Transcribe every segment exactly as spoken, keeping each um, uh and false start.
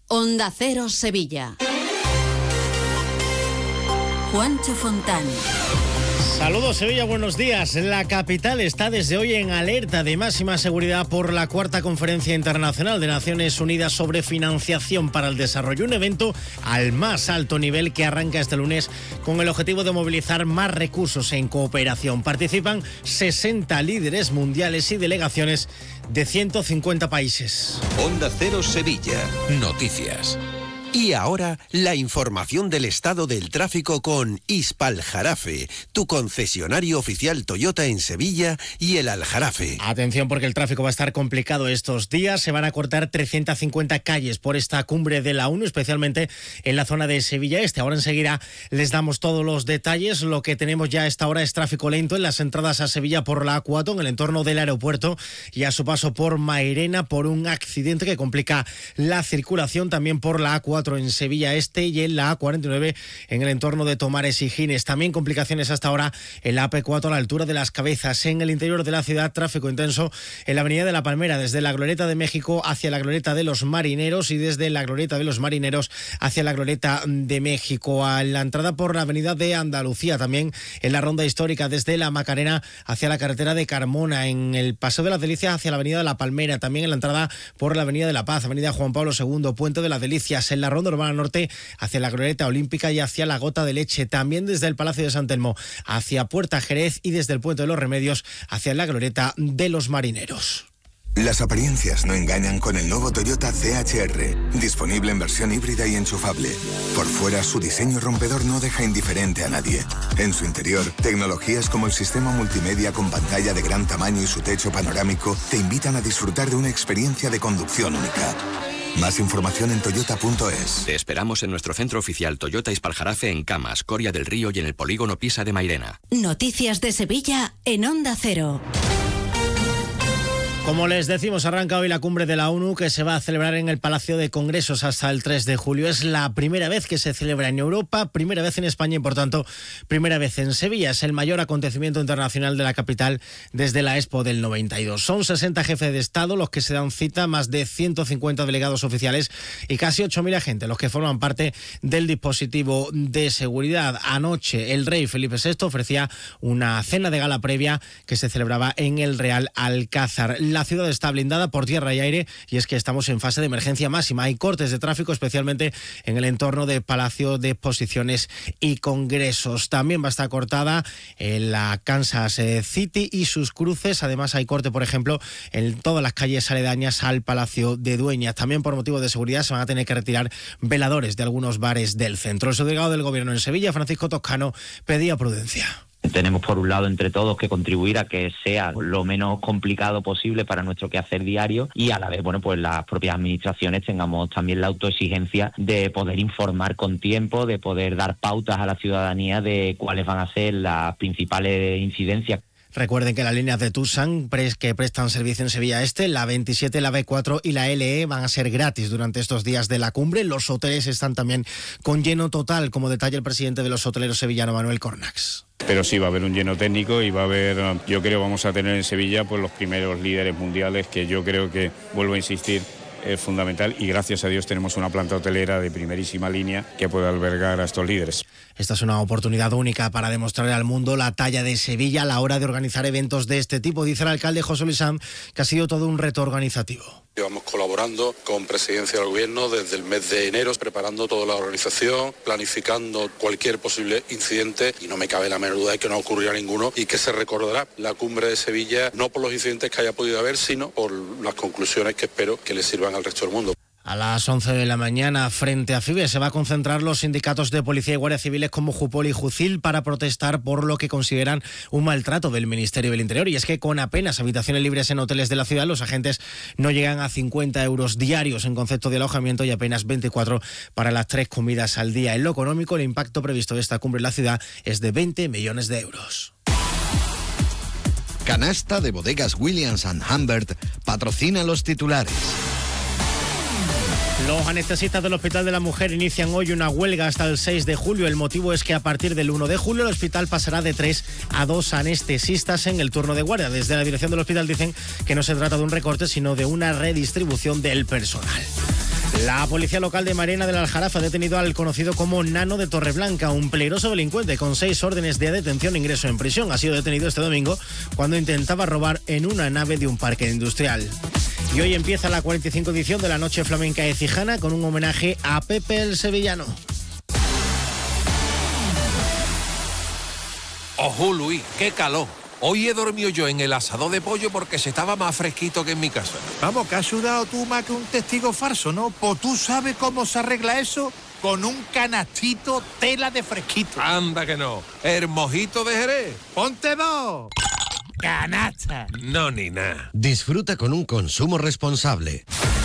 Onda Cero Sevilla. Juancho Fontán. Saludos Sevilla, buenos días. La capital está desde hoy en alerta de máxima seguridad por la cuarta Conferencia Internacional de Naciones Unidas sobre Financiación para el Desarrollo, un evento al más alto nivel que arranca este lunes con el objetivo de movilizar más recursos en cooperación. Participan sesenta líderes mundiales y delegaciones de ciento cincuenta países. Onda Cero Sevilla. Noticias. Y ahora, la información del estado del tráfico con Hispaljarafe, tu concesionario oficial Toyota en Sevilla y el Aljarafe. Atención, porque el tráfico va a estar complicado estos días. Se van a cortar trescientas cincuenta calles por esta cumbre de la ONU, especialmente en la zona de Sevilla Este. Ahora enseguida les damos todos los detalles. Lo que tenemos ya a esta hora es tráfico lento en las entradas a Sevilla por la A cuatro, en el entorno del aeropuerto, y a su paso por Mairena por un accidente que complica la circulación. También por la A cuatro en Sevilla Este y en la A cuarenta y nueve en el entorno de Tomares y Gines. También complicaciones hasta ahora en la A P cuatro a la altura de Las Cabezas. En el interior de la ciudad, tráfico intenso en la avenida de la Palmera, desde la Glorieta de México hacia la Glorieta de los Marineros y desde la Glorieta de los Marineros hacia la Glorieta de México. A la entrada por la avenida de Andalucía, también en la ronda histórica desde la Macarena hacia la carretera de Carmona, en el Paseo de las Delicias hacia la avenida de la Palmera, también en la entrada por la avenida de la Paz, avenida Juan Pablo segundo, Puente de las Delicias, en la ronda urbana norte hacia la Glorieta Olímpica y hacia la Gota de Leche, también desde el Palacio de San Telmo hacia Puerta Jerez y desde el Puente de los Remedios hacia la Glorieta de los Marineros. Las apariencias no engañan con el nuevo Toyota C H R, disponible en versión híbrida y enchufable. Por fuera, su diseño rompedor no deja indiferente a nadie. En su interior, tecnologías como el sistema multimedia con pantalla de gran tamaño y su techo panorámico te invitan a disfrutar de una experiencia de conducción única. Más información en toyota punto es. Te esperamos en nuestro centro oficial Toyota Hispaljarafe en Camas, Coria del Río y en el polígono Pisa de Mairena. Noticias de Sevilla en Onda Cero. Como les decimos, arranca hoy la cumbre de la ONU que se va a celebrar en el Palacio de Congresos hasta el tres de julio. Es la primera vez que se celebra en Europa, primera vez en España y, por tanto, primera vez en Sevilla. Es el mayor acontecimiento internacional de la capital desde la Expo del noventa y dos. Son sesenta jefes de Estado los que se dan cita, más de ciento cincuenta delegados oficiales y casi ocho mil agentes los que forman parte del dispositivo de seguridad. Anoche, el rey Felipe sexto ofrecía una cena de gala previa que se celebraba en el Real Alcázar. La ciudad está blindada por tierra y aire y es que estamos en fase de emergencia máxima. Hay cortes de tráfico, especialmente en el entorno del Palacio de Exposiciones y Congresos. También va a estar cortada en la Kansas City y sus cruces. Además, hay corte, por ejemplo, en todas las calles aledañas al Palacio de Dueñas. También por motivo de seguridad se van a tener que retirar veladores de algunos bares del centro. El subdelegado del Gobierno en Sevilla, Francisco Toscano, pedía prudencia. Tenemos por un lado entre todos que contribuir a que sea lo menos complicado posible para nuestro quehacer diario y a la vez, bueno, pues las propias administraciones tengamos también la autoexigencia de poder informar con tiempo, de poder dar pautas a la ciudadanía de cuáles van a ser las principales incidencias. Recuerden que las líneas de Tucson que prestan servicio en Sevilla Este, la veintisiete, la B cuatro y la L E van a ser gratis durante estos días de la cumbre. Los hoteles están también con lleno total, como detalla el presidente de los hoteleros sevillano, Manuel Cornax. Pero sí, va a haber un lleno técnico y va a haber, yo creo, vamos a tener en Sevilla pues los primeros líderes mundiales, que yo creo que, vuelvo a insistir, es fundamental, y gracias a Dios tenemos una planta hotelera de primerísima línea que puede albergar a estos líderes. Esta es una oportunidad única para demostrarle al mundo la talla de Sevilla a la hora de organizar eventos de este tipo, dice el alcalde José Luis Sanz, que ha sido todo un reto organizativo. Llevamos colaborando con Presidencia del Gobierno desde el mes de enero, preparando toda la organización, planificando cualquier posible incidente, y no me cabe la menor duda de que no ocurrirá ninguno y que se recordará la cumbre de Sevilla no por los incidentes que haya podido haber, sino por las conclusiones que espero que le sirvan al resto del mundo. A las once de la mañana, frente a FIBE, se va a concentrar los sindicatos de policía y guardias civiles como Jupol y Jucil para protestar por lo que consideran un maltrato del Ministerio del Interior. Y es que con apenas habitaciones libres en hoteles de la ciudad, los agentes no llegan a cincuenta euros diarios en concepto de alojamiento y apenas veinticuatro para las tres comidas al día. En lo económico, el impacto previsto de esta cumbre en la ciudad es de veinte millones de euros. Canasta de Bodegas Williams and Humbert patrocina los titulares. Los anestesistas del Hospital de la Mujer inician hoy una huelga hasta el seis de julio. El motivo es que a partir del uno de julio el hospital pasará de tres a dos anestesistas en el turno de guardia. Desde la dirección del hospital dicen que no se trata de un recorte, sino de una redistribución del personal. La policía local de Marina del Aljarafe ha detenido al conocido como Nano de Torreblanca, un peligroso delincuente con seis órdenes de detención e ingreso en prisión. Ha sido detenido este domingo cuando intentaba robar en una nave de un parque industrial. Y hoy empieza la cuarenta y cinco edición de la Noche Flamenca Écijana con un homenaje a Pepe el Sevillano. Ojo, Luis, qué calor. Hoy he dormido yo en el asador de pollo porque se estaba más fresquito que en mi casa. Vamos, que has sudado tú más que un testigo falso, ¿no? Pues tú sabes cómo se arregla eso con un canastito tela de fresquito. Anda que no. El mojito de Jerez. ¡Ponte dos! ¡Canasta! No, ni nada. Disfruta con un consumo responsable.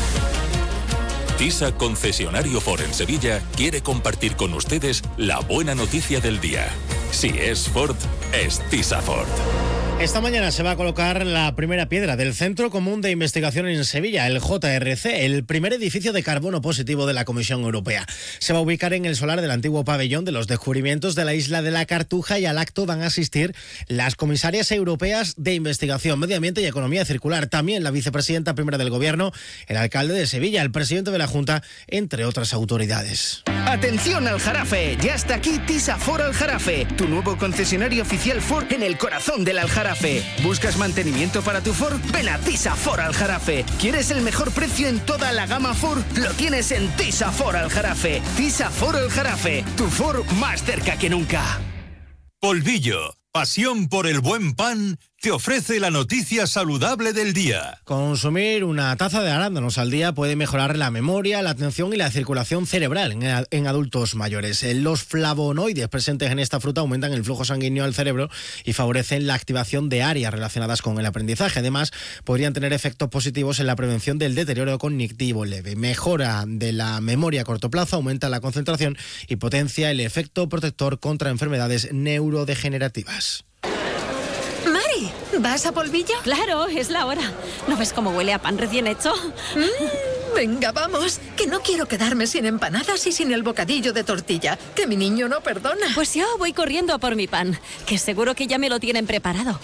TISA Concesionario Ford en Sevilla quiere compartir con ustedes la buena noticia del día. Si es Ford, es TISA Ford. Esta mañana se va a colocar la primera piedra del Centro Común de Investigación en Sevilla, el J R C, el primer edificio de carbono positivo de la Comisión Europea. Se va a ubicar en el solar del antiguo pabellón de los descubrimientos de la isla de la Cartuja y al acto van a asistir las comisarias europeas de Investigación, Medio Ambiente y Economía Circular, también la vicepresidenta primera del Gobierno, el alcalde de Sevilla, el presidente de la Junta, entre otras autoridades. ¡Atención Aljarafe! Ya está aquí TISA Ford Aljarafe, tu nuevo concesionario oficial Ford en el corazón del Aljarafe. ¿Buscas mantenimiento para tu Ford? Ven a TISA Ford Aljarafe. ¿Quieres el mejor precio en toda la gama Ford? Lo tienes en TISA Ford Aljarafe. TISA Ford Aljarafe, tu Ford más cerca que nunca. Polvillo, pasión por el buen pan, te ofrece la noticia saludable del día. Consumir una taza de arándanos al día puede mejorar la memoria, la atención y la circulación cerebral en, en adultos mayores. Los flavonoides presentes en esta fruta aumentan el flujo sanguíneo al cerebro y favorecen la activación de áreas relacionadas con el aprendizaje. Además, podrían tener efectos positivos en la prevención del deterioro cognitivo leve. Mejora de la memoria a corto plazo, aumenta la concentración y potencia el efecto protector contra enfermedades neurodegenerativas. Mari, ¿vas a Polvillo? Claro, es la hora. ¿No ves cómo huele a pan recién hecho? Mm, venga, vamos, que no quiero quedarme sin empanadas y sin el bocadillo de tortilla, que mi niño no perdona. Pues yo voy corriendo a por mi pan, que seguro que ya me lo tienen preparado.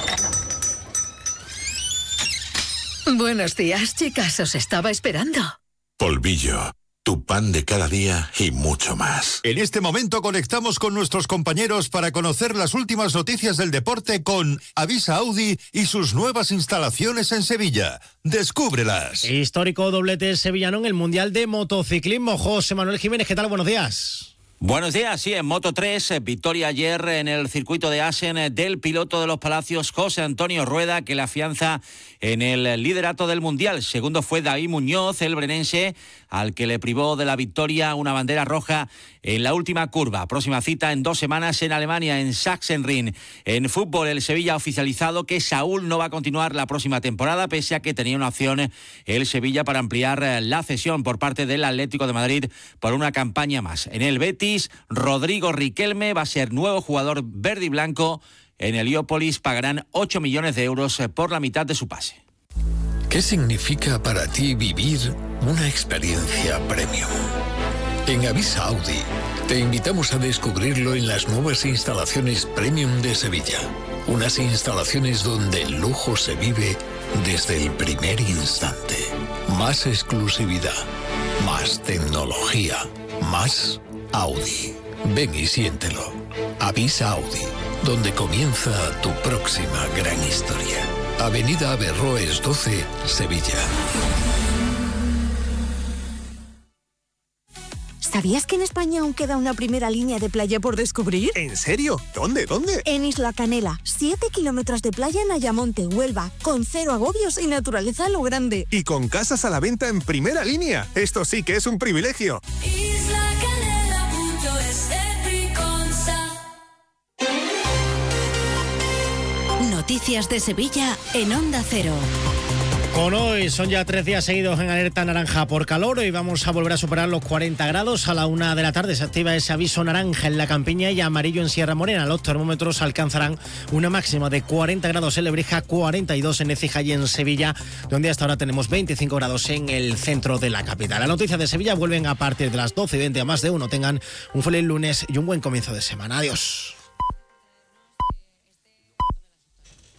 Buenos días, chicas, os estaba esperando. Polvillo, tu pan de cada día y mucho más. En este momento conectamos con nuestros compañeros para conocer las últimas noticias del deporte con Avisa Audi y sus nuevas instalaciones en Sevilla. Descúbrelas. Histórico doblete sevillano en el Mundial de Motociclismo. José Manuel Jiménez, ¿qué tal? Buenos días. Buenos días, sí, en Moto tres, victoria ayer en el circuito de Assen del piloto de los Palacios, José Antonio Rueda, que le afianza en el liderato del Mundial. Segundo fue David Muñoz, el brenense, al que le privó de la victoria una bandera roja en la última curva. Próxima cita en dos semanas en Alemania, en Sachsenring. En fútbol, el Sevilla ha oficializado que Saúl no va a continuar la próxima temporada, pese a que tenía una opción el Sevilla para ampliar la cesión por parte del Atlético de Madrid por una campaña más. En el Betis, Rodrigo Riquelme va a ser nuevo jugador verde y blanco. En Heliópolis pagarán ocho millones de euros por la mitad de su pase. ¿Qué significa para ti vivir una experiencia premium? En Avisa Audi te invitamos a descubrirlo en las nuevas instalaciones Premium de Sevilla. Unas instalaciones donde el lujo se vive desde el primer instante. Más exclusividad, más tecnología, más Audi. Ven y siéntelo. Avisa Audi, donde comienza tu próxima gran historia. Avenida Averroes doce, Sevilla. ¿Sabías que en España aún queda una primera línea de playa por descubrir? ¿En serio? ¿Dónde? ¿Dónde? En Isla Canela. Siete kilómetros de playa en Ayamonte, Huelva, con cero agobios y naturaleza a lo grande. Y con casas a la venta en primera línea. Esto sí que es un privilegio. Isla Canela punto es. Noticias de Sevilla en Onda Cero. Con hoy son ya tres días seguidos en alerta naranja por calor. Hoy vamos a volver a superar los cuarenta grados. A la una de la tarde se activa ese aviso naranja en la Campiña y amarillo en Sierra Morena. Los termómetros alcanzarán una máxima de cuarenta grados en Lebrija, cuarenta y dos en Écija y en Sevilla, donde hasta ahora tenemos veinticinco grados en el centro de la capital. Las noticias de Sevilla vuelven a partir de las doce y veinte a más de uno. Tengan un feliz lunes y un buen comienzo de semana. Adiós.